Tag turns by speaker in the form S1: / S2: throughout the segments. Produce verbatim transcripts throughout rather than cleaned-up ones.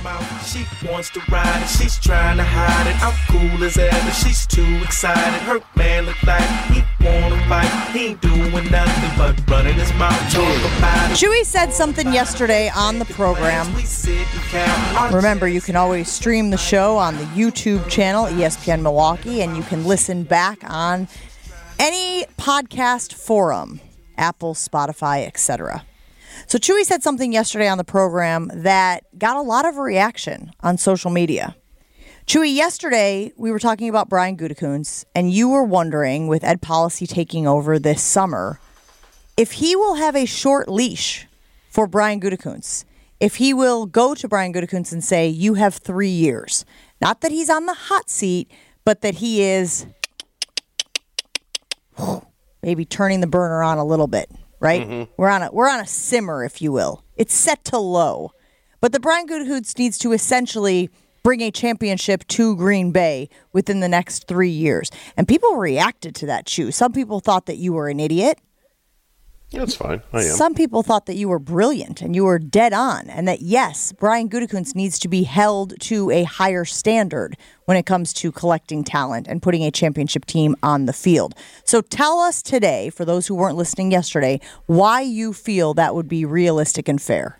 S1: She wants to ride and she's trying to hide it. I'm cool as ever, she's too excited. Her man look like he wanna fight. He ain't doing nothing but running his mouth, talk about it.
S2: Chewy said something yesterday on the program. Remember, you can always stream the show on the YouTube channel, E S P N Milwaukee, and you can listen back on any podcast forum, Apple, Spotify, et cetera. So Chewy said something yesterday on the program that got a lot of reaction on social media. Chewy, yesterday we were talking about Brian Gutekunst, and you were wondering, with Ed Policy taking over this summer, if he will have a short leash for Brian Gutekunst, if he will go to Brian Gutekunst and say, you have three years. Not that he's on the hot seat, but that he is maybe turning the burner on a little bit. Right? Mm-hmm. We're on a we're on a simmer, if you will. It's set to low. But the Brian Gutekunst needs to essentially bring a championship to Green Bay within the next three years. And people reacted to that, Chew. Some people thought that you were an idiot.
S3: That's fine. I am.
S2: Some people thought that you were brilliant and you were dead on, and that, yes, Brian Gutekunst needs to be held to a higher standard when it comes to collecting talent and putting a championship team on the field. So tell us today, for those who weren't listening yesterday, why you feel that would be realistic and fair.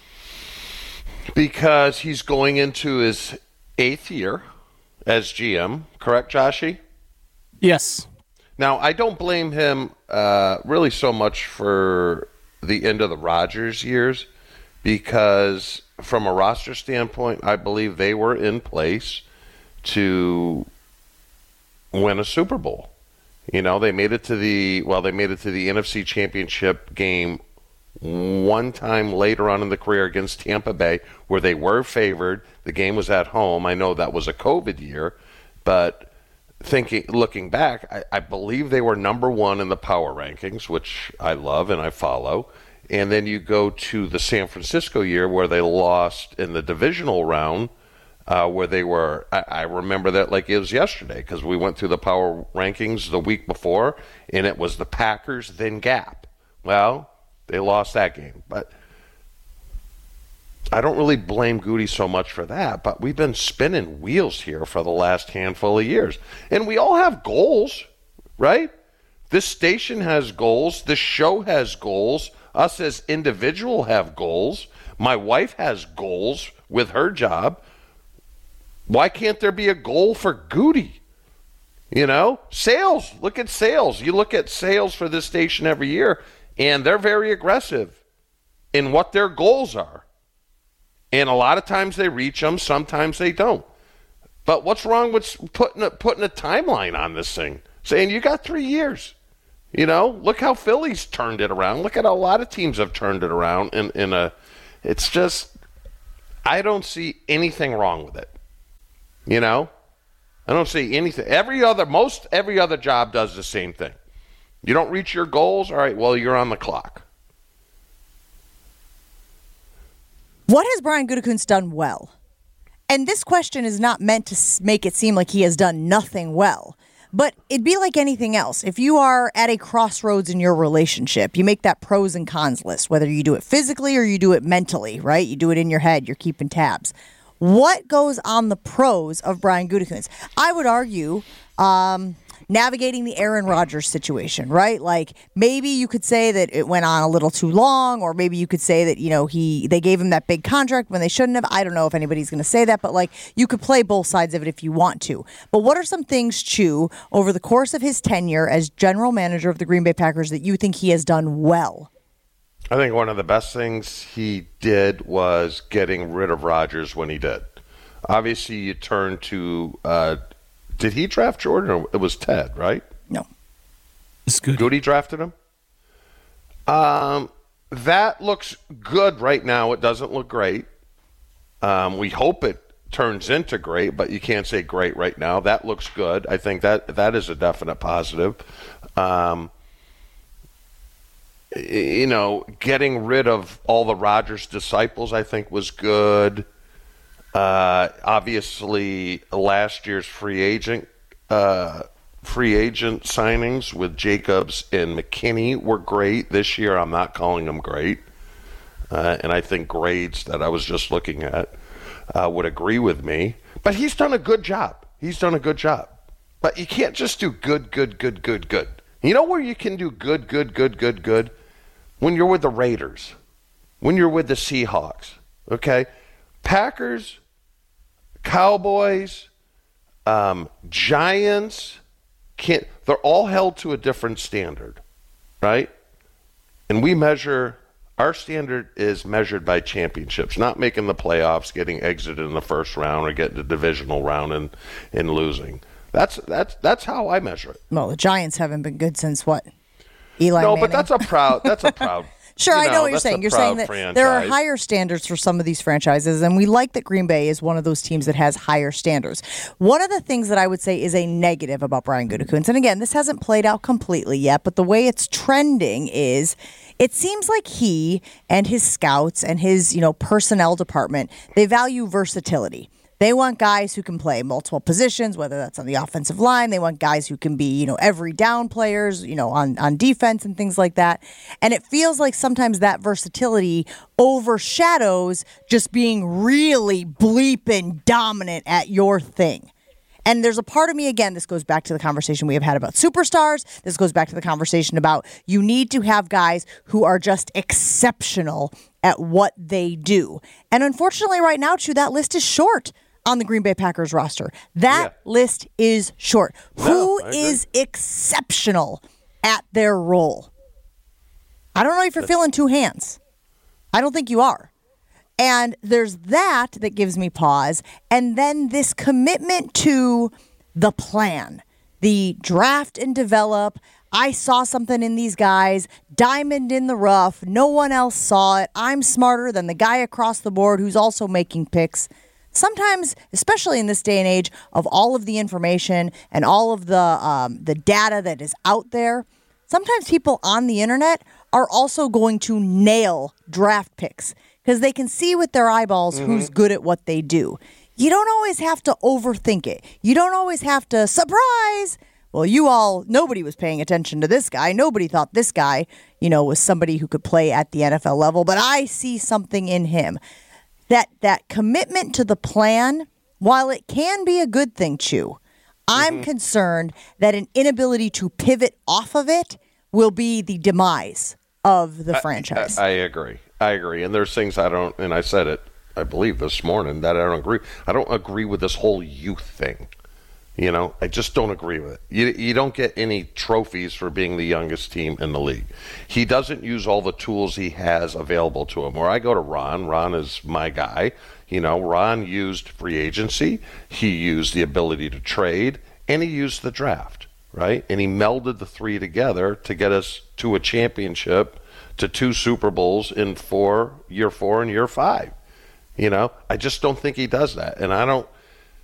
S3: Because he's going into his eighth year as G M. Correct, Joshy?
S4: Yes.
S3: Now, I don't blame him uh, really so much for the end of the Rodgers years, because from a roster standpoint, I believe they were in place to win a Super Bowl. You know, they made it to the, well, they made it to the N F C Championship game one time later on in the career against Tampa Bay, where they were favored. The game was at home. I know that was a COVID year, but thinking, looking back, I, I believe they were number one in the power rankings, which I love and I follow. And then you go to the San Francisco year where they lost in the divisional round, uh, where they were, I, I remember that like it was yesterday, because we went through the power rankings the week before, and it was the Packers, then Gap. Well, they lost that game. But I don't really blame Goody so much for that, but we've been spinning wheels here for the last handful of years. And we all have goals, right? This station has goals. This show has goals. Us as individual have goals. My wife has goals with her job. Why can't there be a goal for Goody? You know, sales. Look at sales. You look at sales for this station every year, and they're very aggressive in what their goals are. And a lot of times they reach them, sometimes they don't. But what's wrong with putting a, putting a timeline on this thing? Saying you got three years. You know, look how Philly's turned it around. Look at how a lot of teams have turned it around. In, in a, it's just, I don't see anything wrong with it. You know? I don't see anything. Every other, most every other job does the same thing. You don't reach your goals, all right, well, you're on the clock.
S2: What has Brian Gutekunst done well? And this question is not meant to make it seem like he has done nothing well. But it'd be like anything else. If you are at a crossroads in your relationship, you make that pros and cons list, whether you do it physically or you do it mentally, right? You do it in your head. You're keeping tabs. What goes on the pros of Brian Gutekunst? I would argue um, navigating the Aaron Rodgers situation, right? Like maybe you could say that it went on a little too long, or maybe you could say that, you know, he they gave him that big contract when they shouldn't have. I don't know if anybody's going to say that, but like you could play both sides of it if you want to. But what are some things, Chew, over the course of his tenure as general manager of the Green Bay Packers that you think he has done well?
S3: I think one of the best things he did was getting rid of Rodgers when he did. Obviously, you turn to uh, did he draft Jordan, or it was Ted, right?
S2: No.
S4: It's good.
S3: Goody drafted him? Um, that looks good right now. It doesn't look great. Um, we hope it turns into great, but you can't say great right now. That looks good. I think that that is a definite positive. Um, you know, getting rid of all the Rodgers disciples, I think, was good. Uh, obviously, last year's free agent uh, free agent signings with Jacobs and McKinney were great. This year, I'm not calling them great. Uh, and I think grades that I was just looking at. uh, would agree with me. But he's done a good job. He's done a good job. But you can't just do good, good, good, good, good. You know where you can do good, good, good, good, good? When you're with the Raiders. When you're with the Seahawks. Okay? Packers, Cowboys, um, Giants, can't, they're all held to a different standard, right? And we measure, our standard is measured by championships, not making the playoffs, getting exited in the first round, or getting the divisional round and, and losing. That's that's that's how I measure it.
S2: Well, the Giants haven't been good since what? Eli
S3: No,
S2: Manning?
S3: but that's a proud. That's a proud.
S2: Sure,
S3: you
S2: I know,
S3: know
S2: what you're
S3: that's
S2: saying.
S3: a
S2: You're
S3: proud
S2: saying that
S3: franchise.
S2: there are higher standards for some of these franchises, and we like that Green Bay is one of those teams that has higher standards. One of the things that I would say is a negative about Brian Gutekunst, and again, this hasn't played out completely yet, but the way it's trending is it seems like he and his scouts and his, you know, personnel department, they value versatility. They want guys who can play multiple positions, whether that's on the offensive line. They want guys who can be, you know, every down players, you know, on, on defense and things like that. And it feels like sometimes that versatility overshadows just being really bleeping dominant at your thing. And there's a part of me, again, this goes back to the conversation we have had about superstars. This goes back to the conversation about you need to have guys who are just exceptional at what they do. And unfortunately, right now, Chew, that list is short on the Green Bay Packers roster. That yeah. list is short.
S3: No,
S2: Who is exceptional at their role? I don't know if you're feeling two hands. I don't think you are. And there's that that gives me pause. And then this commitment to the plan, the draft and develop. I saw something in these guys, diamond in the rough. No one else saw it. I'm smarter than the guy across the board who's also making picks. Sometimes, especially in this day and age of all of the information and all of the um, the data that is out there, sometimes people on the internet are also going to nail draft picks because they can see with their eyeballs mm-hmm. who's good at what they do. You don't always have to overthink it. You don't always have to, surprise! Well, you all, nobody was paying attention to this guy. Nobody thought this guy, you know, was somebody who could play at the N F L level, but I see something in him. That that commitment to the plan, while it can be a good thing, Chew, I'm mm-hmm. concerned that an inability to pivot off of it will be the demise of the
S3: I,
S2: franchise.
S3: I, I agree. I agree. And there's things I don't, and I said it, I believe this morning, that I don't agree. I don't agree with this whole youth thing. You know, I just don't agree with it. You, you don't get any trophies for being the youngest team in the league. He doesn't use all the tools he has available to him. Where I go to Ron, Ron is my guy. You know, Ron used free agency. He used the ability to trade, and he used the draft, right? And he melded the three together to get us to a championship, to two Super Bowls in four, year four and year five. You know, I just don't think he does that. And I don't,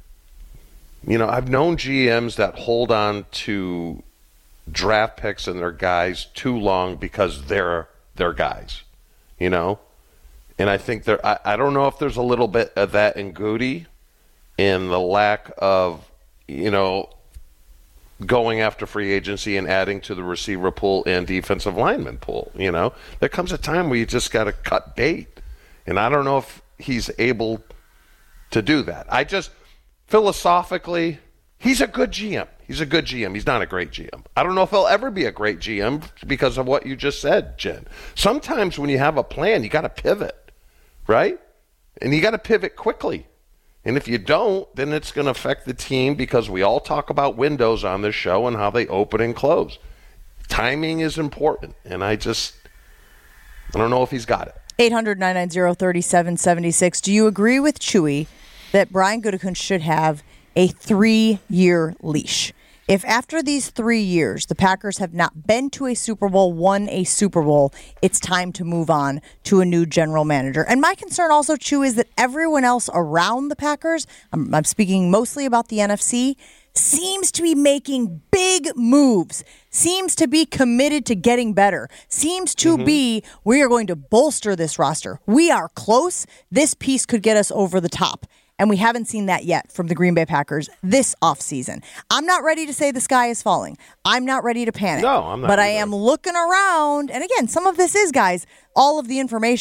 S3: You know, I've known G Ms that hold on to draft picks and their guys too long because they're their guys, you know? And I think there, I, I don't know if there's a little bit of that in Goody, in the lack of, you know, going after free agency and adding to the receiver pool and defensive lineman pool, you know? There comes a time where you just got to cut bait. And I don't know if he's able to do that. I just... Philosophically, he's a good G M. He's a good G M. He's not a great G M. I don't know if he'll ever be a great G M because of what you just said, Jen. Sometimes when you have a plan, you got to pivot, right? And you got to pivot quickly. And if you don't, then it's going to affect the team because we all talk about windows on this show and how they open and close. Timing is important, and I just, I don't know if he's got it.
S2: eight hundred, nine nine zero, three seven seven six. Do you agree with Chewy that Brian Gutekunst should have a three-year leash? If after these three years the Packers have not been to a Super Bowl, won a Super Bowl, it's time to move on to a new general manager. And my concern also, Chew, is that everyone else around the Packers, I'm, I'm speaking mostly about the N F C, seems to be making big moves, seems to be committed to getting better, seems to mm-hmm. be, we are going to bolster this roster. We are close. This piece could get us over the top. And we haven't seen that yet from the Green Bay Packers this offseason. I'm not ready to say the sky is falling. I'm not ready to panic.
S3: No, I'm not.
S2: But
S3: either.
S2: I am looking around. And again, some of this is, guys, all of the information.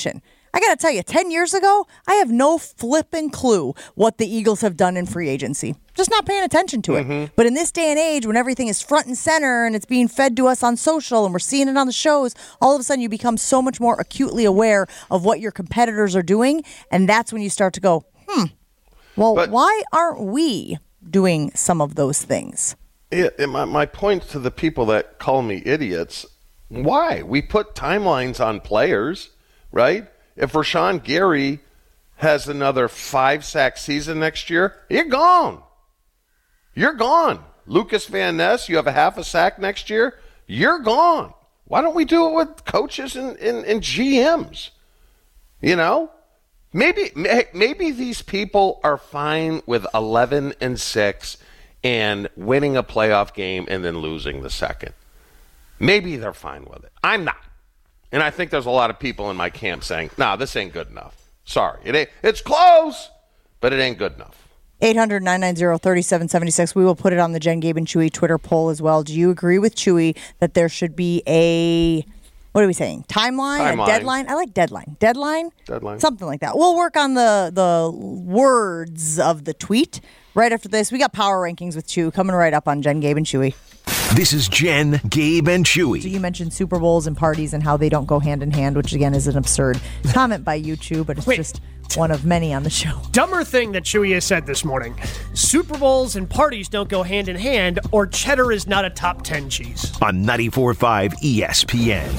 S2: I got to tell you, ten years ago, I have no flipping clue what the Eagles have done in free agency. Just not paying attention to it. Mm-hmm. But in this day and age, when everything is front and center and it's being fed to us on social and we're seeing it on the shows, all of a sudden you become so much more acutely aware of what your competitors are doing. And that's when you start to go, hmm, well, but, why aren't we doing some of those things?
S3: It, it, my, my point to the people that call me idiots, why? We put timelines on players, right? If Rashawn Gary has another five-sack season next year, you're gone. You're gone. Lucas Van Ness, you have a half a sack next year, you're gone. Why don't we do it with coaches and, and, and G Ms? You know? Maybe maybe these people are fine with eleven and six and winning a playoff game and then losing the second. Maybe they're fine with it. I'm not. And I think there's a lot of people in my camp saying, nah, this ain't good enough. Sorry. It ain't. It's close, but it ain't good enough.
S2: eight hundred, nine nine zero, three seven seven six. We will put it on the Jen, Gabe, and Chewy Twitter poll as well. Do you agree with Chewy that there should be a, what are we saying, timeline,
S3: timeline.
S2: a deadline? I like deadline. Deadline?
S3: Deadline.
S2: Something like that. We'll work on the, the words of the tweet right after this. We got power rankings with Chew coming right up on Jen, Gabe, and Chewy.
S5: This is Jen, Gabe, and Chewy.
S2: So you mentioned Super Bowls and parties and how they don't go hand in hand, which again is an absurd comment by you, Chew, but it's
S6: Wait.
S2: just one of many on the show.
S6: Dumber thing that Chewy has said this morning. Super Bowls and parties don't go hand in hand, or cheddar is not a top ten cheese.
S5: On ninety-four point five E S P N.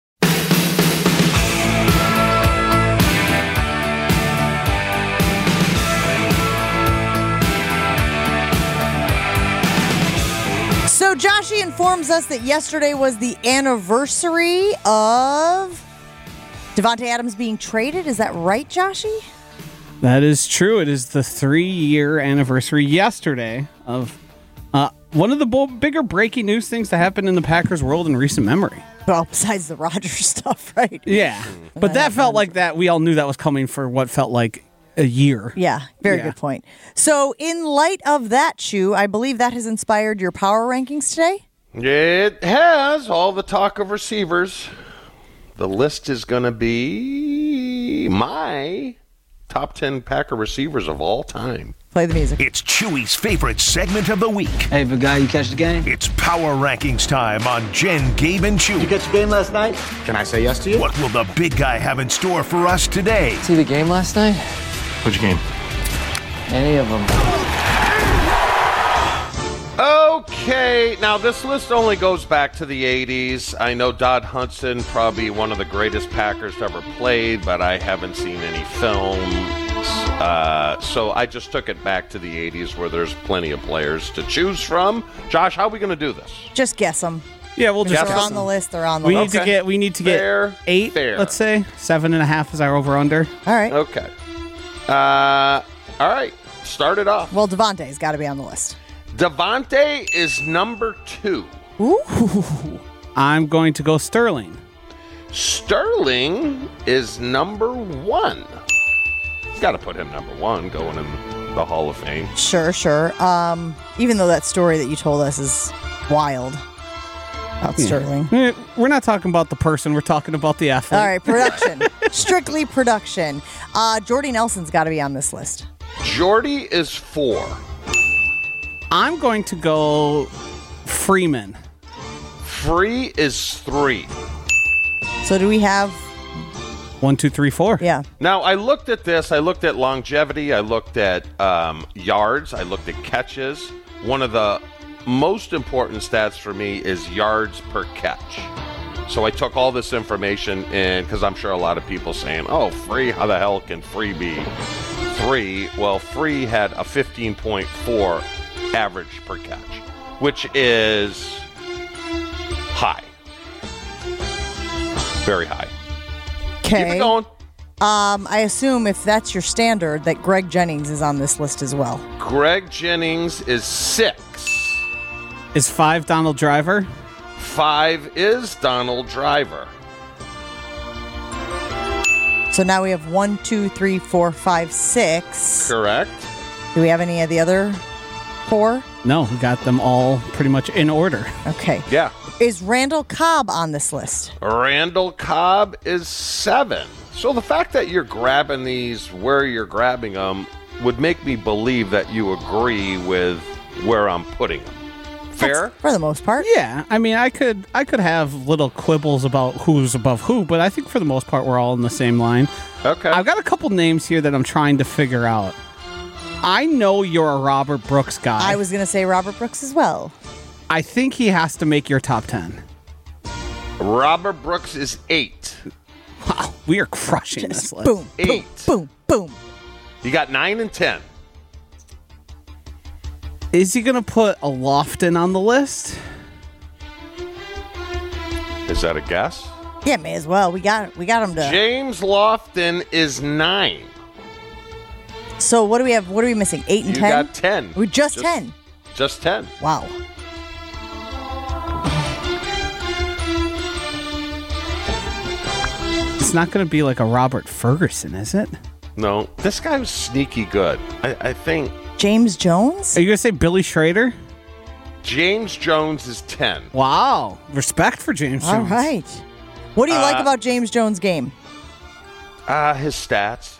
S2: So Joshy informs us that yesterday was the anniversary of Davante Adams being traded. Is that right, Joshy?
S4: That is true. It is the three-year anniversary yesterday of uh, one of the bo- bigger breaking news things to happen in the Packers world in recent memory.
S2: Well, besides the Rodgers stuff, right?
S4: Yeah, but that felt like that. We all knew that was coming for what felt like a year.
S2: Yeah, very
S4: Yeah.
S2: good point. So in light of that, Chew, I believe that has inspired your power rankings today?
S3: It has. All the talk of receivers. The list is going to be my top ten Packer receivers of all time.
S2: Play the music.
S5: It's Chewy's favorite segment of the week.
S7: Hey, big guy, you catch the game?
S5: It's Power Rankings time on Jen, Gabe, and Chewy.
S7: You catch the game last night?
S8: Can I say yes to you?
S5: What will the big guy have in store for us today?
S7: See the game last night?
S8: Which game?
S7: Any of them.
S3: Okay, now this list only goes back to the eighties. I know Dodd Hudson, probably one of the greatest Packers to ever played, but I haven't seen any films. Uh, so I just took it back to the eighties where there's plenty of players to choose from. Josh, how are we going to do this?
S2: Just guess them.
S4: Yeah, we'll
S2: If
S4: just
S2: they're
S4: guess
S2: on the
S4: them.
S2: list, they're on the
S4: We
S2: list.
S4: need to get. We need to get
S3: Fair,
S4: eight.
S3: fair.
S4: Let's say seven and a half is our over under.
S2: All right.
S3: Okay. Uh, all right, start it off.
S2: Well, Davante's got to be on the list.
S3: Davante is number two.
S2: Ooh.
S4: I'm going to go Sterling.
S3: Sterling is number one. Got to put him number one, going in the Hall of Fame.
S2: Sure, sure. Um, even though that story that you told us is wild about
S4: Yeah.
S2: Sterling.
S4: Eh, We're not talking about the person. We're talking about the athlete.
S2: All right, production. Strictly production. Uh, Jordy Nelson's got to be on this list.
S3: Jordy is four.
S4: I'm going to go Freeman.
S3: Free is three.
S2: So do we have,
S4: One, two, three, four.
S2: yeah.
S3: Now, I looked at this. I looked at longevity. I looked at um, yards. I looked at catches. One of the most important stats for me is yards per catch. So I took all this information in because I'm sure a lot of people saying, oh, Free, how the hell can Free be three? Well, Free had a fifteen point four average per catch, which is high. Very high. Keep
S2: Okay.
S3: it going.
S2: Um, I assume if that's your standard, that Greg Jennings is on this list as well.
S3: Greg Jennings is six.
S4: Is five Donald Driver?
S3: Five is Donald Driver.
S2: So now we have one, two, three, four, five, six.
S3: Correct.
S2: Do we have any of the other four?
S4: No, we got them all pretty much in order.
S2: Okay.
S3: Yeah.
S2: Is Randall Cobb on this list?
S3: Randall Cobb is seven. So the fact that you're grabbing these where you're grabbing them would make me believe that you agree with where I'm putting them. Fair?
S2: That's- for the most part.
S4: Yeah, I mean, I could I could have little quibbles about who's above who, but I think for the most part we're all in the same line.
S3: Okay.
S4: I've got a couple names here that I'm trying to figure out. I know you're a Robert Brooks guy.
S2: I was going to say Robert Brooks as well.
S4: I think he has to make your top ten.
S3: Robert Brooks is eight.
S4: Wow, we are crushing
S2: Just
S4: this list.
S2: boom,
S3: Eight.
S2: boom, boom, boom.
S3: You got nine and ten.
S4: Is he going to put a Lofton on the list?
S3: Is that a guess?
S2: Yeah, may as well. We got we got him to.
S3: James Lofton is nine.
S2: So what do we have? What are we missing? Eight and
S3: You
S2: ten.
S3: got ten.
S2: We're just, ten.
S3: Just ten.
S2: Wow.
S4: It's not going to be like a Robert Ferguson, is it?
S3: No, this guy was sneaky good. I, I think
S2: James Jones.
S4: Are you going to say Billy Schrader?
S3: James Jones is ten.
S4: Wow. Respect for James
S2: All
S4: Jones.
S2: right. What do you like
S3: Uh,
S2: about James Jones' game?
S3: Uh, his stats.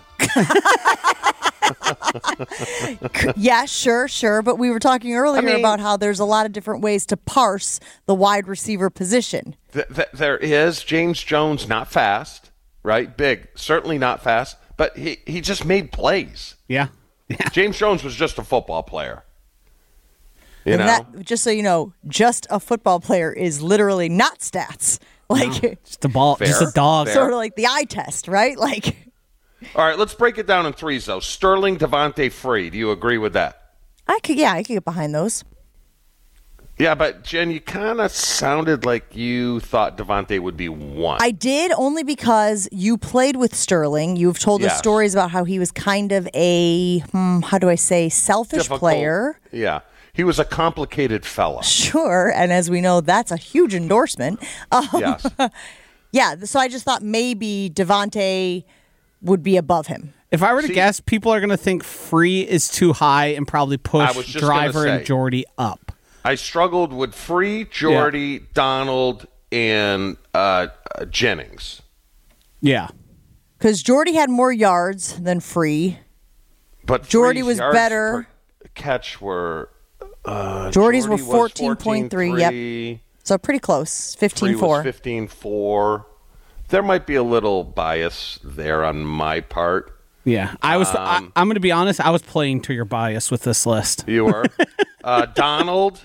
S2: Yeah, sure, sure. But we were talking earlier
S3: I mean-
S2: about how there's a lot of different ways to parse the wide receiver position.
S3: Th- th- there is James Jones, not fast, right? Big, certainly not fast, but he, he just made plays.
S4: Yeah. Yeah.
S3: James Jones was just a football player. You
S2: And
S3: know?
S2: that, just so you know, just a football player is literally not stats. Like
S4: Just a ball,
S3: Fair.
S4: just a dog.
S3: Fair.
S2: sort of like the eye test, right? Like
S3: All right, let's break it down in threes, though. Sterling, Devontae, Free. Do you agree with that?
S2: I could, yeah, I could get behind those.
S3: Yeah, but Jen, you kind of sounded like you thought Devontae would be one.
S2: I did only because you played with Sterling. You've told us
S3: Yes.
S2: stories about how he was kind of a, hmm, how do I say, selfish
S3: Difficult.
S2: player.
S3: Yeah. He was a complicated fella.
S2: Sure. And as we know, that's a huge endorsement. Um,
S3: Yes.
S2: yeah. So I just thought maybe Devontae would be above him.
S4: If I were to
S3: See-
S4: guess, people are going to think Free is too high and probably
S3: I
S4: push
S3: was just gonna
S4: Driver and
S3: say.
S4: Jordy up.
S3: I struggled with Free, Jordy, Donald, and uh, uh, Jennings.
S4: Yeah.
S2: Because Jordy had more yards than Free.
S3: But
S2: Jordy
S3: Free's
S2: was
S3: yards
S2: better.
S3: per catch were. Uh,
S2: Jordy's
S3: Jordy
S2: were
S3: was
S2: fourteen point three, yep.
S3: fourteen three.
S2: So pretty close.
S3: Free
S2: fifteen
S3: was
S2: four.
S3: fifteen four. There might be a little bias there on my part.
S4: Yeah. I was,
S3: Um,
S4: I, I'm going to be honest, I was playing to your bias with this list.
S3: You were. uh, Donald.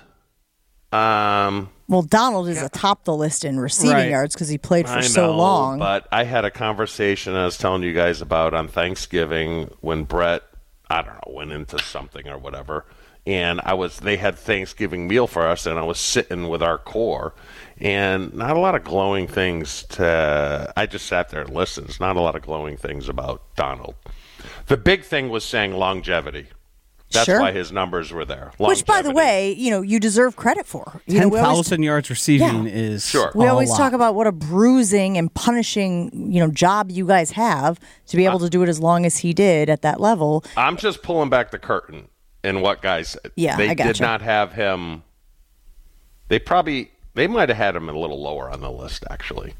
S3: Um,
S2: Well, Donald is atop the list in receiving
S4: Right.
S2: yards because he played for
S3: I
S2: so
S3: know,
S2: long.
S3: but I had a conversation I was telling you guys about on Thanksgiving when Brett, I don't know, went into something or whatever. And I was, they had Thanksgiving meal for us, and I was sitting with our core, and not a lot of glowing things to. I just sat there and listened. There's not a lot of glowing things about Donald. The big thing was saying longevity. That's
S2: Sure.
S3: why his numbers were there.
S2: Which, by the
S3: Longevity.
S2: way, you know, you deserve credit for. You know,
S4: ten
S2: we always,
S4: thousand yards receiving
S2: Yeah.
S4: is
S3: Sure.
S2: we
S4: a
S2: always
S4: lot.
S2: talk about what a bruising and punishing, you know, job you guys have to be able
S3: Uh,
S2: to do it as long as he did at that level.
S3: I'm just pulling back the curtain in what guys said.
S2: Yeah,
S3: they
S2: I
S3: did
S2: gotcha.
S3: not have him. They probably they might have had him a little lower on the list, actually.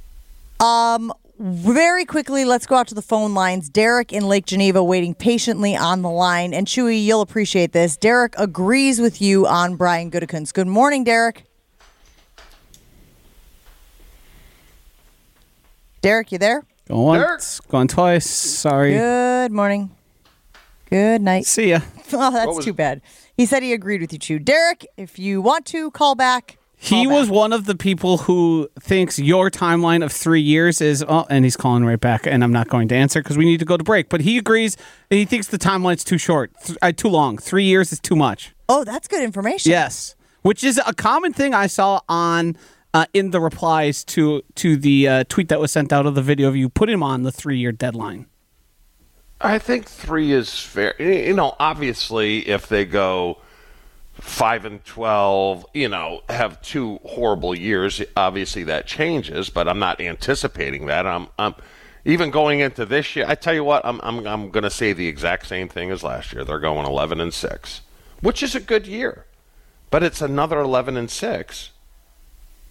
S2: Very quickly, let's go out to the phone lines. Derek in Lake Geneva waiting patiently on the line. And Chewy, you'll appreciate this. Derek agrees with you on Brian Gutekunst. Good morning, Derek. Derek, you there?
S4: Going once, going twice. Sorry.
S2: Good morning. Good night.
S4: See ya.
S2: Oh, that's
S3: was-
S2: too bad. He said he agreed with you, Chew. Derek, if you want to call back,
S4: He
S2: call
S4: was
S2: back.
S4: one of the people who thinks your timeline of three years is, oh, and he's calling right back, and I'm not going to answer because we need to go to break. But he agrees, and he thinks the timeline's too short, th- uh, too long. Three years is too much.
S2: Oh, that's good information.
S4: Yes, which is a common thing I saw on uh, in the replies to to the uh, tweet that was sent out of the video of you put him on the three year deadline.
S3: I think three is fair. You know, obviously, if they go five and twelve, you know, have two horrible years, obviously that changes. But I'm not anticipating that. I'm, I'm even going into this year. I tell you what, I'm, I'm, I'm going to say the exact same thing as last year. They're going eleven and six, which is a good year, but it's another eleven and six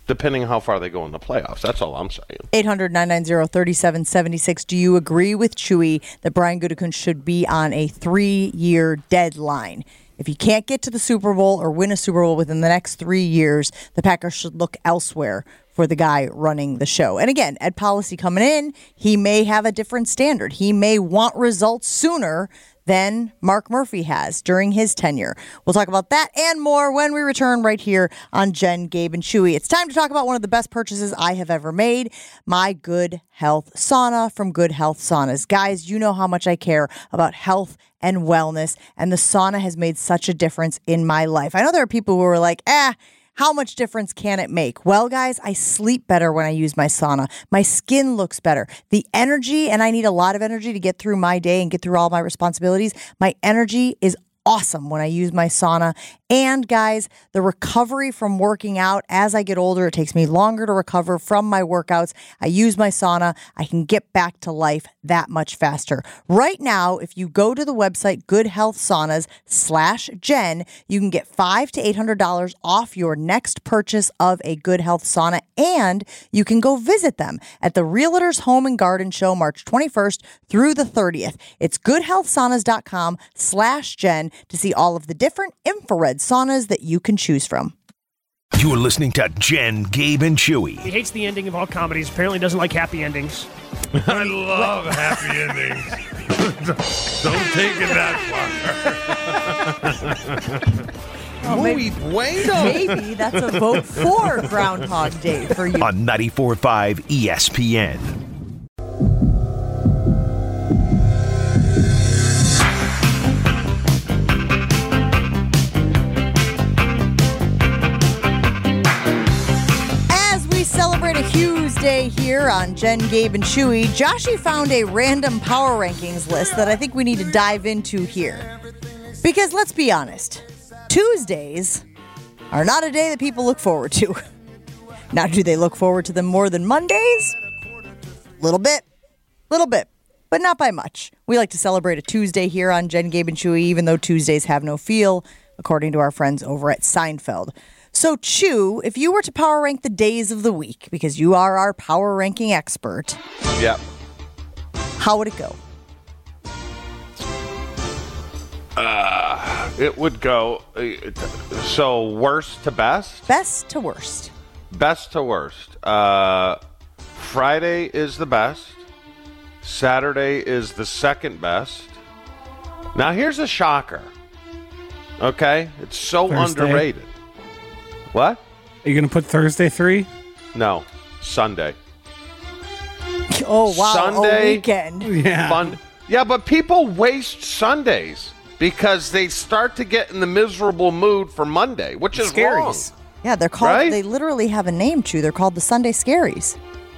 S3: depending on how far they go in the playoffs. That's all I'm saying.
S2: eight hundred, nine nine zero, three seven seven six. Do you agree with Chewy that Brian Gutekunst should be on a three-year deadline? If you can't get to the Super Bowl or win a Super Bowl within the next three years, the Packers should look elsewhere for the guy running the show. And again, Ed Policy coming in, he may have a different standard. He may want results sooner than Mark Murphy has during his tenure. We'll talk about that and more when we return right here on Jen, Gabe, and Chewy. It's time to talk about one of the best purchases I have ever made, my Good Health Sauna from Good Health Saunas. Guys, you know how much I care about health and wellness, and the sauna has made such a difference in my life. I know there are people who are like, ah, how much difference can it make? Well, guys, I sleep better when I use my sauna. My skin looks better. The energy, and I need a lot of energy to get through my day and get through all my responsibilities. My energy is awesome when I use my sauna. And guys, the recovery from working out as I get older, it takes me longer to recover from my workouts. I use my sauna. I can get back to life that much faster. Right now, if you go to the website Good Health Saunas slash Jen, you can get five to eight hundred dollars off your next purchase of a Good Health sauna, and you can go visit them at the Realtors Home and Garden Show March twenty-first through the thirtieth. It's goodhealthsaunas.com slash Jen to see all of the different infrared saunas that you can choose from.
S5: You're listening to Jen, Gabe, and Chewy.
S6: He hates the ending of all comedies. Apparently doesn't like happy endings.
S3: I love happy endings. Don't take it that far.
S2: Oh,
S3: Muy bueno.
S2: Maybe that's a vote for Groundhog Day for you.
S5: On ninety-four point five E S P N.
S2: Celebrate a Hughes Day here on Jen, Gabe, and Chewy. Joshy found a random power rankings list that I think we need to dive into here. Because let's be honest, Tuesdays are not a day that people look forward to. Now, do they look forward to them more than Mondays? Little bit. Little bit. But not by much. We like to celebrate a Tuesday here on Jen, Gabe, and Chewy, even though Tuesdays have no feel, according to our friends over at Seinfeld. So, Chew, if you were to power rank the days of the week, because you are our power ranking expert,
S3: Yep.
S2: how would it go?
S3: Uh, it would go, uh, so worst to best?
S2: Best to worst.
S3: Best to worst. Uh, Friday is the best. Saturday is the second best. Now, here's a shocker. Okay? It's so
S4: Thursday.
S3: underrated. What?
S4: Are you going to put Thursday three?
S3: No. Sunday.
S2: Oh, wow.
S3: Sunday.
S2: A weekend.
S4: Yeah.
S3: Fun. Yeah, but people waste Sundays because they start to get in the miserable mood for Monday, which is wrong.
S4: Scaries.
S2: Yeah, they're called,
S3: Right?
S2: they literally have a name, Chew. They're called the Sunday Scaries.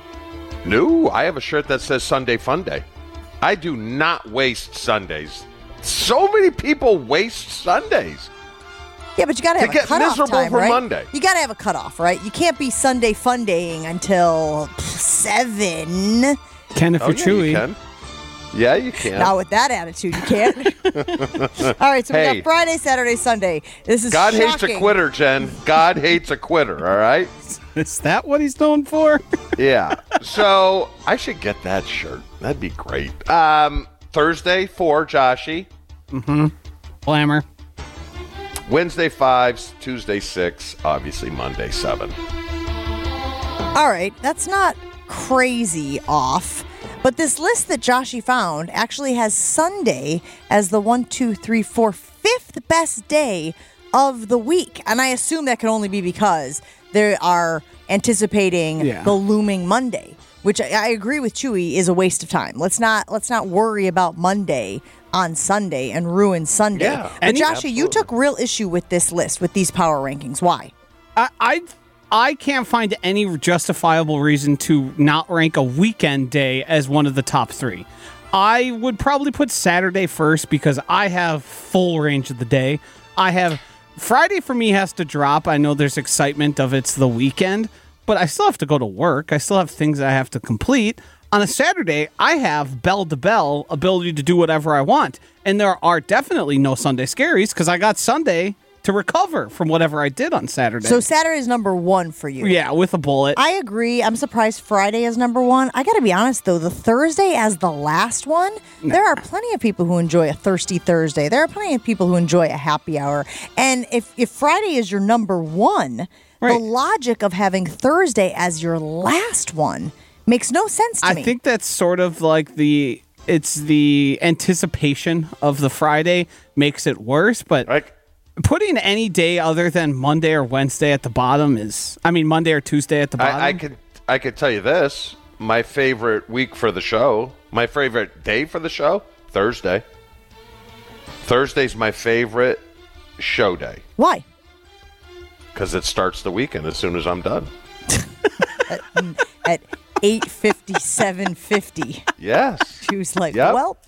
S3: No, I have a shirt that says Sunday Fun Day. I do not waste Sundays. So many people waste Sundays.
S2: Yeah, but you got to
S3: To
S2: have a
S3: get
S2: cutoff
S3: miserable
S2: time,
S3: for
S2: right?
S3: Monday.
S2: You got to have a cutoff, right? You can't be Sunday fun daying until pff, seven.
S4: Ken, if
S3: Oh,
S4: you're
S3: yeah,
S4: chewy.
S3: you can. Yeah, you can.
S2: Now with that attitude, you can't. All right, so we
S3: Hey.
S2: got Friday, Saturday, Sunday. This is
S3: God hates
S2: shocking.
S3: a quitter, Jen. God hates a quitter, all right?
S4: Is that what he's known for?
S3: Yeah. So I should get that shirt. That'd be great. Um, Thursday, four, Joshy.
S4: Glamour.
S3: Wednesday, five. Tuesday, six. Obviously, Monday, seven.
S2: All right, that's not crazy off. But this list that Joshy found actually has Sunday as the one, two, three, four, fifth best day of the week. And I assume that can only be because they are anticipating
S4: Yeah.
S2: the looming Monday, which I, I agree with Chewy is a waste of time. Let's not let's not worry about Monday on Sunday and ruin Sunday.
S3: Yeah,
S2: but
S3: any-
S2: Joshy, you
S3: absolutely.
S2: took real issue with this list, with these power rankings. Why?
S4: I, I I can't find any justifiable reason to not rank a weekend day as one of the top three. I would probably put Saturday first because I have full range of the day. I have Friday for me has to drop. I know there's excitement of it's the weekend, but I still have to go to work. I still have things I have to complete. On a Saturday, I have bell to bell ability to do whatever I want. And there are definitely no Sunday scaries because I got Sunday to recover from whatever I did on Saturday.
S2: So Saturday is number one for you.
S4: Yeah, with a bullet.
S2: I agree. I'm surprised Friday is number one. I got to be honest, though, the Thursday as the last one, nah. There are plenty of people who enjoy a thirsty Thursday. There are plenty of people who enjoy a happy hour. And if, if Friday is your number one, right. The logic of having Thursday as your last one makes no sense to
S4: I
S2: me.
S4: I think that's sort of like the, it's the anticipation of the Friday makes it worse, but...
S3: Like,
S4: putting any day other than Monday or Wednesday at the bottom is, I mean, Monday or Tuesday at the bottom.
S3: I, I could I could tell you this. My favorite week for the show, my favorite day for the show, Thursday. Thursday's my favorite show day.
S2: Why?
S3: Because it starts the weekend as soon as I'm done.
S2: at at eight fifty, seven fifty.
S3: Yes.
S2: She was like,
S3: yep.
S2: well...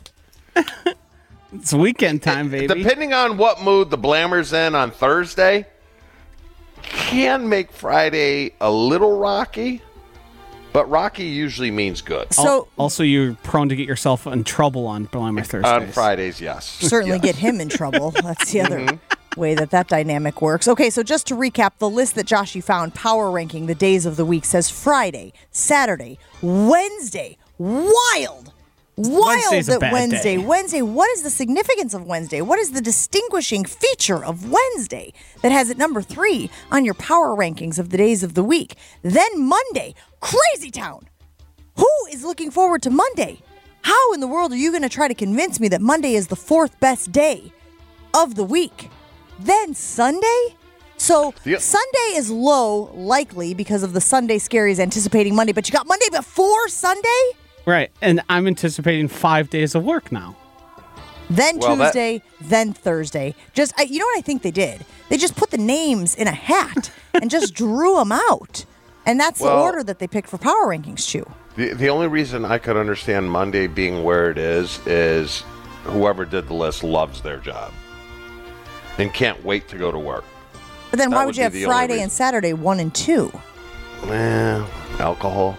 S4: It's weekend time, baby.
S3: Depending on what mood the Blammer's in on Thursday, can make Friday a little rocky, but rocky usually means good.
S2: So
S4: also, you're prone to get yourself in trouble on Blammer Thursdays.
S3: On Fridays, yes.
S2: Certainly
S3: yes.
S2: get him in trouble. That's the other mm-hmm. way that that dynamic works. Okay, so just to recap, the list that Joshy found, power ranking the days of the week, says Friday, Saturday, Wednesday. Wild. Wild
S4: Wednesday's a
S2: that
S4: bad
S2: Wednesday.
S4: day.
S2: Wednesday, what is the significance of Wednesday? What is the distinguishing feature of Wednesday that has it number three on your power rankings of the days of the week? Then Monday, Crazy Town. Who is looking forward to Monday? How in the world are you going to try to convince me that Monday is the fourth best day of the week? Then Sunday? So
S3: the-
S2: Sunday is low, likely, because of the Sunday scaries anticipating Monday, but you got Monday before Sunday?
S4: Right, and I'm anticipating five days of work now.
S2: Then
S3: well,
S2: Tuesday,
S3: that...
S2: then Thursday. Just I, you know what I think they did? They just put the names in a hat and just drew them out. And that's
S3: well,
S2: the order that they picked for power rankings, Chew.
S3: The, the only reason I could understand Monday being where it is is whoever did the list loves their job and can't wait to go to work.
S2: But then
S3: that
S2: why
S3: would
S2: would you have
S3: the
S2: Friday and Saturday one and two?
S3: Eh, alcohol.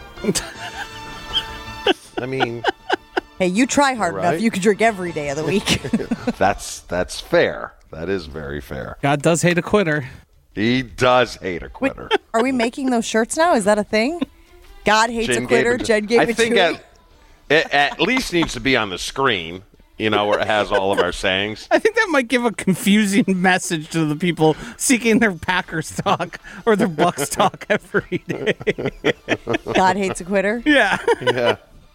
S3: I mean,
S2: hey, you try hard
S3: right?
S2: enough, you could drink every day of the week.
S3: that's that's fair. That is very fair.
S4: God does hate a quitter.
S3: He does hate a quitter.
S2: Wait, are we making those shirts now? Is that a thing? God hates
S3: Jen
S2: a quitter.
S3: Gave it,
S2: Jen gave
S3: I
S2: it
S3: think
S2: to
S3: at, it at least needs to be on the screen, you know, where it has all of our sayings.
S4: I think that might give a confusing message to the people seeking their Packers stock or their Bucks stock every day.
S2: God hates a quitter.
S4: Yeah.
S3: Yeah.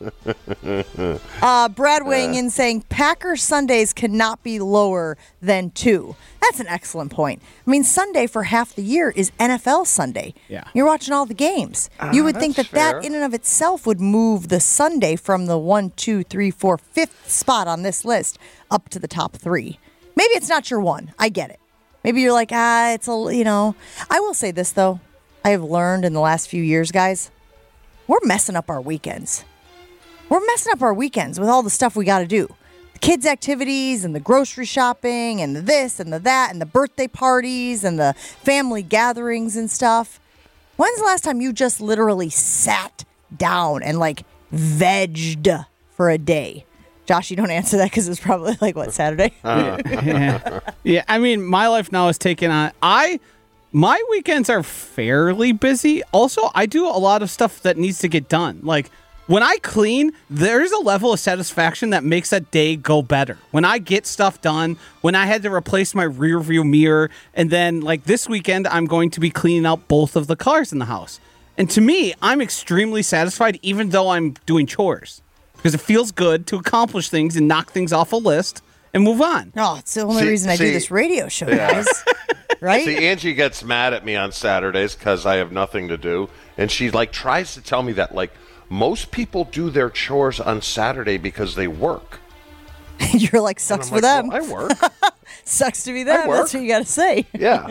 S2: uh, Brad weighing in saying Packer Sundays cannot be lower than two. That's an excellent point. I mean, Sunday for half the year is N F L Sunday.
S4: Yeah.
S2: You're watching all the games. Uh, you would think that
S3: fair.
S2: that in and of itself would move the Sunday from the one, two, three, four, fifth spot on this list up to the top three. Maybe it's not your one. I get it. Maybe you're like, ah, it's a, you know. I will say this, though. I have learned in the last few years, guys, we're messing up our weekends. We're messing up our weekends with all the stuff we got to do. The kids' activities and the grocery shopping and the this and the that and the birthday parties and the family gatherings and stuff. When's the last time you just literally sat down and like vegged for a day? Josh, you don't answer that because it's probably like, what, Saturday?
S3: Uh.
S4: yeah. yeah, I mean, my life now is taken on... I... My weekends are fairly busy. Also, I do a lot of stuff that needs to get done. Like... When I clean, there's a level of satisfaction that makes that day go better. When I get stuff done, when I had to replace my rear view mirror, and then like this weekend, I'm going to be cleaning out both of the cars in the house. And to me, I'm extremely satisfied even though I'm doing chores. Because it feels good to accomplish things and knock things off a list and move on.
S2: Oh, it's the only
S3: See-
S2: reason I do
S3: see-
S2: this radio show,
S3: Yeah.
S2: guys. Right?
S3: See, Angie gets mad at me on Saturdays because I have nothing to do. And she like tries to tell me that like, most people do their chores on Saturday because they work.
S2: You're like, sucks for
S3: like,
S2: them.
S3: well, I work.
S2: Sucks to be them.
S3: work.
S2: That's what you got to say.
S3: Yeah.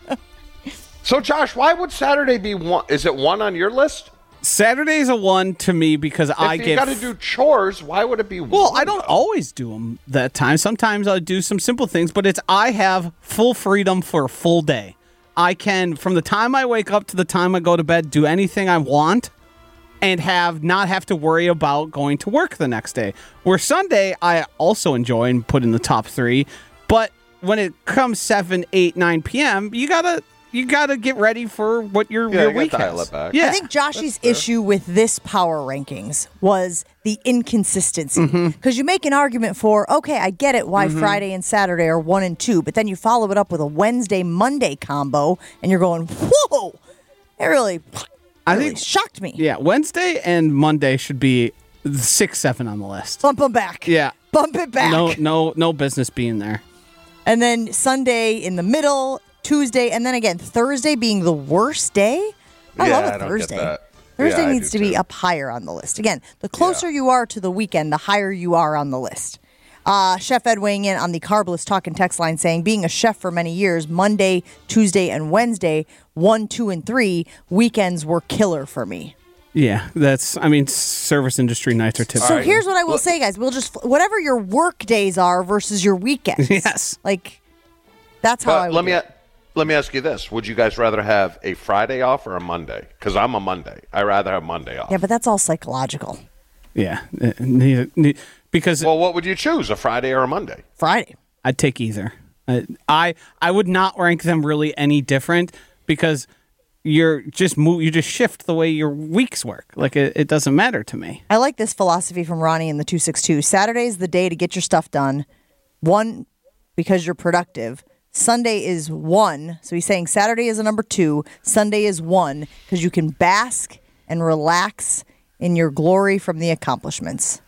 S3: So, Josh, why would Saturday be one? Is it one on your list?
S4: Saturday's a one to me because
S3: If
S4: I
S3: you
S4: get...
S3: got to do chores, why would it be one?
S4: Well, I don't always do them that time. Sometimes I'll do some simple things, but it's I have full freedom for a full day. I can, from the time I wake up to the time I go to bed, do anything I want and have not have to worry about going to work the next day. Where Sunday, I also enjoy and put in the top three, but when it comes seven, eight, nine p.m., you gotta you gotta get ready for what your,
S3: Yeah,
S4: your
S3: you
S4: week
S3: gotta dial
S4: has.
S3: it back.
S4: Yeah.
S2: I think Joshy's issue with this power rankings was the inconsistency. Because you make an argument for, okay, I get it why Friday and Saturday are one and two, but then you follow it up with a Wednesday Monday combo, and you're going, whoa, it really,
S4: I
S2: really
S4: think
S2: shocked me.
S4: yeah, Wednesday and Monday should be six, seven on the list.
S2: Bump them back.
S4: Yeah.
S2: Bump it back.
S4: No, no, no business being there.
S2: And then Sunday in the middle, Tuesday, and then again Thursday being the worst day. I
S3: Yeah,
S2: love a
S3: I don't get
S2: Thursday.
S3: that.
S2: Thursday
S3: Yeah, I
S2: needs
S3: do
S2: to be
S3: too.
S2: up higher on the list. Again, the closer you are to the weekend, the higher you are on the list. Uh, Chef Ed weighing in on the Carbless Talk and Text line saying, being a chef for many years, Monday, Tuesday, and Wednesday, one, two, and three, weekends were killer for me.
S4: Yeah, that's. I mean, service industry nights are typical.
S2: So
S3: right.
S2: here's what I will say, guys. We'll just, whatever your work days are versus your weekends.
S4: Yes.
S2: Like, that's how I
S3: But
S2: would
S3: let
S2: do
S3: me
S2: it.
S3: a- let me ask you this: would you guys rather have a Friday off or a Monday? Because I'm a Monday. I rather have Monday off.
S2: Yeah, but that's all psychological.
S4: Yeah, uh, neither, ne- because
S3: Well, what would you choose, a Friday or a Monday?
S2: Friday.
S4: I'd take either. Uh, I I would not rank them really any different because you're just move you just shift the way your weeks work. Like it, it doesn't matter to me.
S2: I like this philosophy from Ronnie in the two six two. Saturday is the day to get your stuff done. One, because you're productive. Sunday is one. So he's saying Saturday is a number two. Sunday is one because you can bask and relax in your glory from the accomplishments.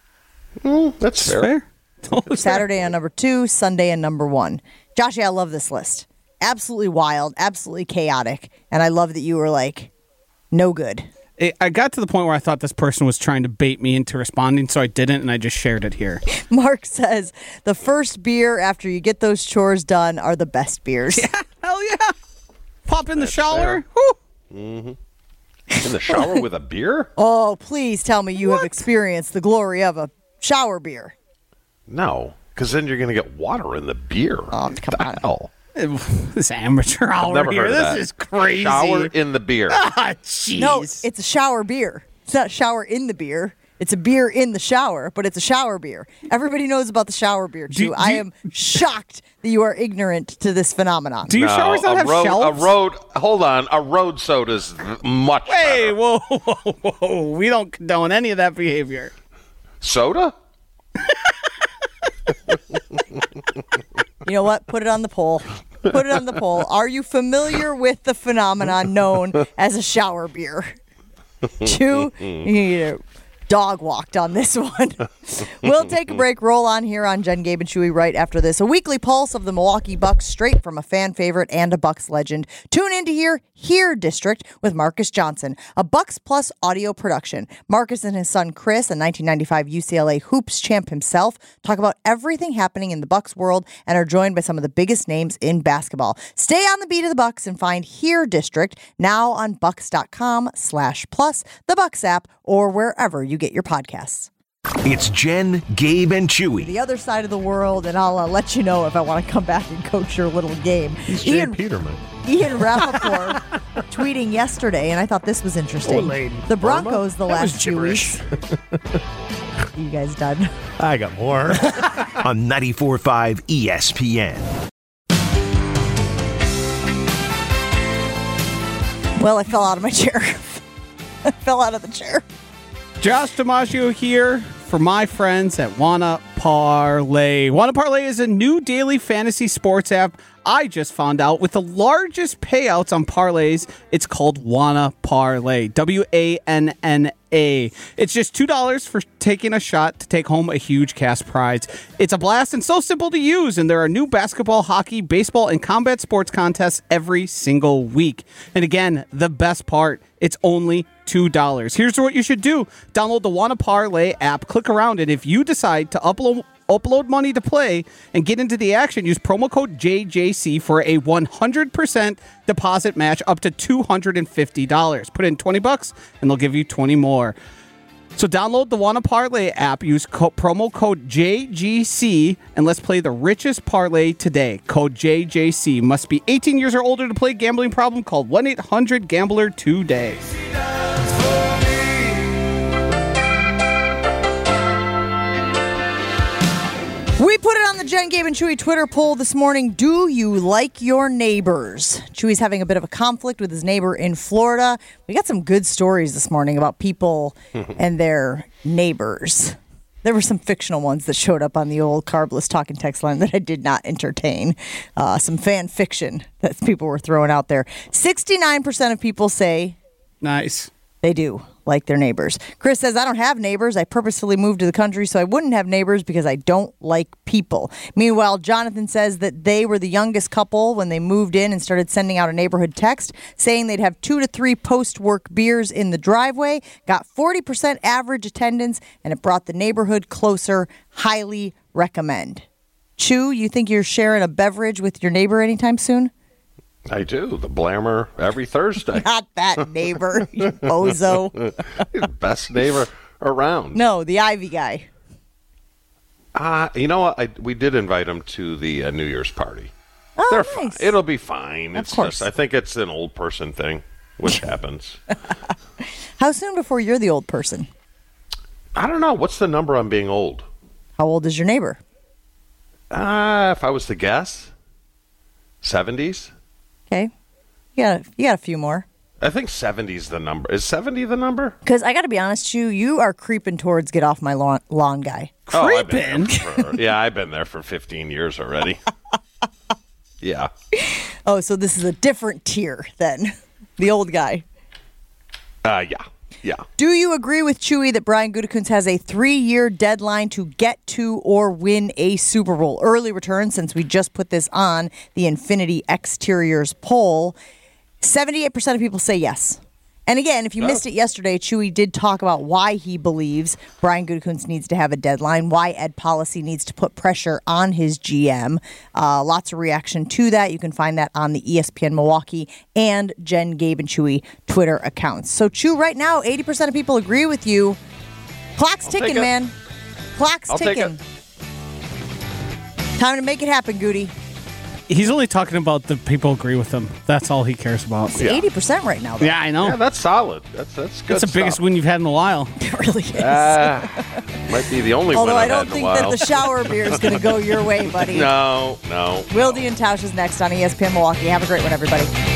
S3: That's fair.
S4: Fair. Totally fair.
S2: Saturday on number two, Sunday on number one. Joshy, I love this list. Absolutely wild, absolutely chaotic. And I love that you were like, no good.
S4: It- I got to the point where I thought this person was trying to bait me into responding, so I didn't, and I just shared it here.
S2: Mark says the first beer after you get those chores done are the best beers.
S4: Hell yeah! Pop in the shower. Whew.
S3: In the shower with a beer?
S2: Oh, please tell me you have experienced the glory of a shower beer.
S3: No, because then you're going to get water in the beer.
S2: Oh, come on.
S3: Hell.
S4: This amateur hour
S3: Never
S4: here.
S3: heard of
S4: This
S3: that.
S4: is crazy.
S3: Shower in the beer.
S4: Ah, jeez.
S2: No, it's a shower beer. It's not shower in the beer. It's a beer in the shower, but it's a shower beer. Everybody knows about the shower beer, too.
S4: Do- do
S2: I
S4: you-
S2: am shocked that you are ignorant to this phenomenon.
S4: Do your
S3: No,
S4: showers not
S3: a
S4: have
S3: road,
S4: shelves?
S3: A road, hold on, a road soda's much
S4: Hey,
S3: better.
S4: whoa, whoa, whoa. We don't condone any of that behavior.
S3: Soda?
S2: You know what? Put it on the poll. Put it on the poll. Are you familiar with the phenomenon known as a shower beer? Two, you need a dog walked on this one. We'll take a break. Roll on here on Jen, Gabe, and Chewy right after this. A weekly pulse of the Milwaukee Bucks straight from a fan favorite and a Bucks legend. Tune in to hear Here District with Marcus Johnson, a Bucks Plus audio production. Marcus and his son Chris, a nineteen ninety-five U C L A hoops champ himself, talk about everything happening in the Bucks world and are joined by some of the biggest names in basketball. Stay on the beat of the Bucks and find Here District now on bucks.com slash plus, the Bucks app, or wherever you get your podcasts.
S5: It's Jen, Gabe, and Chewy.
S2: The other side of the world, and I'll uh, let you know if I want to come back and coach your little game. Ian,
S8: Peterman.
S2: Ian Rappaport tweeting yesterday, and I thought this was interesting.
S6: Oh, lady.
S2: The Broncos the
S6: That was
S2: last two
S6: gibberish.
S2: weeks. You guys done?
S8: I got more.
S5: On ninety-four point five E S P N.
S2: Well, I fell out of my chair. I fell out of the chair.
S4: Josh DiMaggio here for my friends at Wanna Parlay. Wanna Parlay is a new daily fantasy sports app I just found out with the largest payouts on parlays. It's called Wanna Parlay. W A N N A. It's just two dollars for taking a shot to take home a huge cash prize. It's a blast and so simple to use, and there are new basketball, hockey, baseball, and combat sports contests every single week. And again, the best part, it's only two dollars. Here's what you should do. Download the Wanna Parlay app, click around, and if you decide to upload upload money to play and get into the action, use promo code J J C for a one hundred percent deposit match up to two hundred fifty dollars. Put in twenty bucks and they'll give you twenty more. So download the Wanna Parlay app, use co- promo code J G C, and let's play the richest parlay today. Code J J C. Must be eighteen years or older to play. Gambling problem? Call one eight hundred gambler today.
S2: We put it on the Jen, Gabe, and Chewy Twitter poll this morning. Do you like your neighbors? Chewy's having a bit of a conflict with his neighbor in Florida. We got some good stories this morning about people and their neighbors. There were some fictional ones that showed up on the old carbless talking text line that I did not entertain. Uh, some fan fiction that people were throwing out there. sixty-nine percent of people say
S4: Nice.
S2: they do like their neighbors. Chris says, I don't have neighbors. I purposefully moved to the country so I wouldn't have neighbors because I don't like people. Meanwhile, Jonathan says that they were the youngest couple when they moved in and started sending out a neighborhood text saying they'd have two to three post-work beers in the driveway, got forty percent average attendance, and it brought the neighborhood closer. Highly recommend. Chew, you think you're sharing a beverage with your neighbor anytime soon?
S3: I do. The Blammer every Thursday.
S2: Not that neighbor, you bozo.
S3: He's the best neighbor around.
S2: No, the Ivy guy.
S3: Uh, you know what? I, we did invite him to the uh, New Year's party.
S2: Oh,
S3: They're
S2: nice.
S3: fine. It'll be fine.
S2: Of
S3: It's
S2: course.
S3: just, I think it's an old person thing, which happens.
S2: How soon before you're the old person?
S3: I don't know. What's the number on being old?
S2: How old is your neighbor?
S3: Uh, if I was to guess, seventies.
S2: Okay. You got, you got a few more.
S3: I think seventy is the number. Is seventy the number?
S2: Because I got to be honest, you you are creeping towards get off my lawn, lawn guy.
S3: Oh, I've been
S4: Creeping?
S3: there for- yeah, I've been there for fifteen years already. Yeah.
S2: Oh, so this is a different tier then. The old guy.
S3: Uh, yeah. Yeah.
S2: Do you agree with Chewy that Brian Gutekunst has a three-year deadline to get to or win a Super Bowl? Early return, since we just put this on the Infinity Exteriors poll, seventy-eight percent of people say yes. And again, if you missed it yesterday, Chewy did talk about why he believes Brian Gutekunst needs to have a deadline, why Ed Policy needs to put pressure on his G M. Uh, lots of reaction to that. You can find that on the E S P N Milwaukee and Jen, Gabe, and Chewy Twitter accounts. So, Chew, right now, eighty percent of people agree with you. Clock's
S3: I'll take
S2: ticking,
S3: it.
S2: man. Clock's
S3: I'll take
S2: ticking.
S3: it.
S2: Time to make it happen, Goody.
S4: He's only talking about the people agree with him. That's all he cares about.
S2: It's eighty percent right now, though.
S4: Yeah, I know.
S3: Yeah, that's solid. That's that's good.
S4: That's the biggest
S3: stuff.
S4: win you've had in a while.
S2: It really is.
S3: Uh, might be the only
S2: Although
S3: one
S2: I
S3: I've
S2: don't
S3: had in a
S2: think
S3: while.
S2: that the shower beer is going to go your way, buddy.
S3: No, no.
S2: Wildy and Tausch is next on E S P N Milwaukee. Have a great one, everybody.